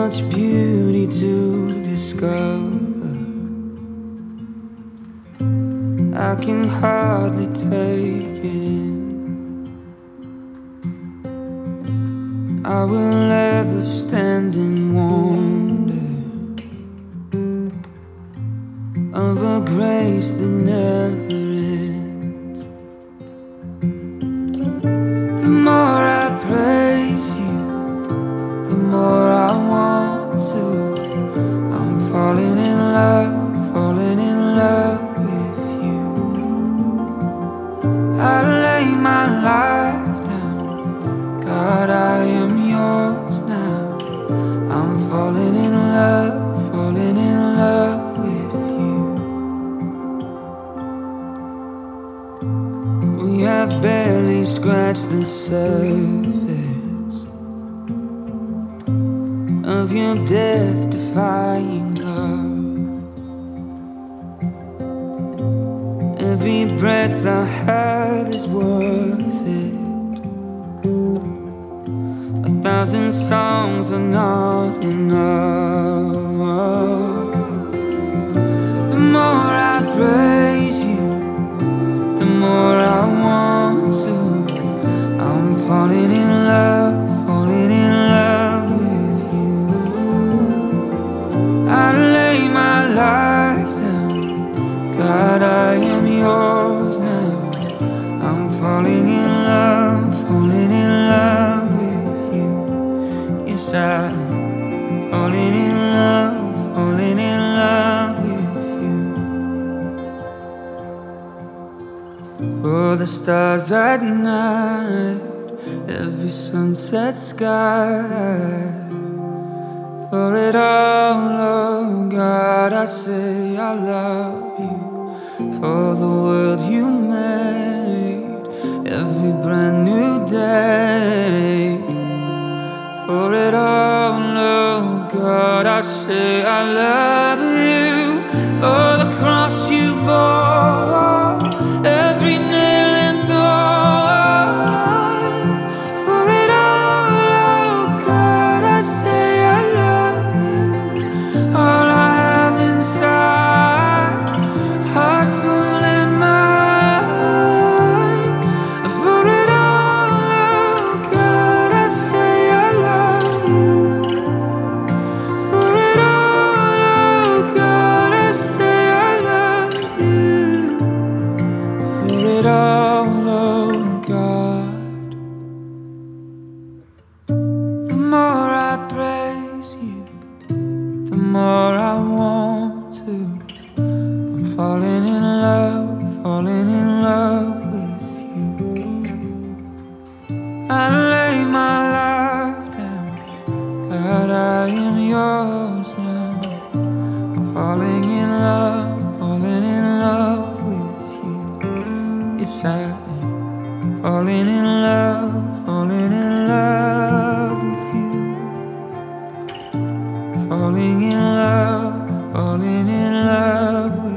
much beauty to discover. I can hardly take it in. I will ever stand in wonder of a grace that never ends. The more I praise you, the more I want to. I'm falling in love with you. I lay my life down, God, I am yours now. I'm falling in love with you. We have barely scratched the surface of your death-defying love. Every breath I have is worth it. 1,000 songs are not enough. The more I praise you, the more I want to. I'm falling in love with you. I lay my life down, God, I am yours now. I'm falling in love with you. Yes, I'm falling in love with you. For the stars at night, every sunset sky. For it all, oh God, I say I love you. For the world you made, every brand new day. For it all, oh God, I say I love you. For the cross you bore, every nail and thorn. For it all, oh God, I say I love you. All I have inside, heart, soul and mind. For it all, oh God, I say I love you. For it all, oh God, I say I love you. For it all, oh God. The more I praise you, the more I want to. I'm falling in love with you. I lay my life down, God, I am yours now. I'm falling in love with you. Yes, I am falling in love with you. Falling in love with you.